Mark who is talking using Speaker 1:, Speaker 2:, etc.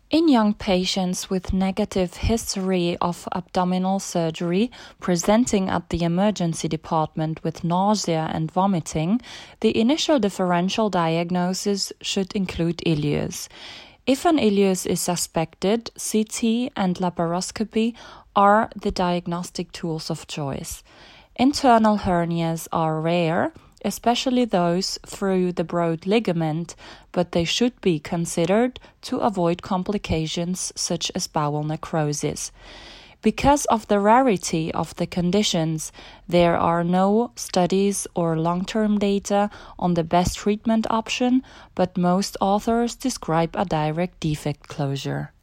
Speaker 1: In young patients with negative history of abdominal surgery presenting at the emergency department with nausea and vomiting, the initial differential diagnosis should include ileus. If an ileus is suspected, CT and laparoscopy are the diagnostic tools of choice. Internal hernias are rare, especially those through the broad ligament, but they should be considered to avoid complications such as bowel necrosis. Because of the rarity of the conditions, there are no studies or long-term data on the best treatment option, but most authors describe a direct defect closure.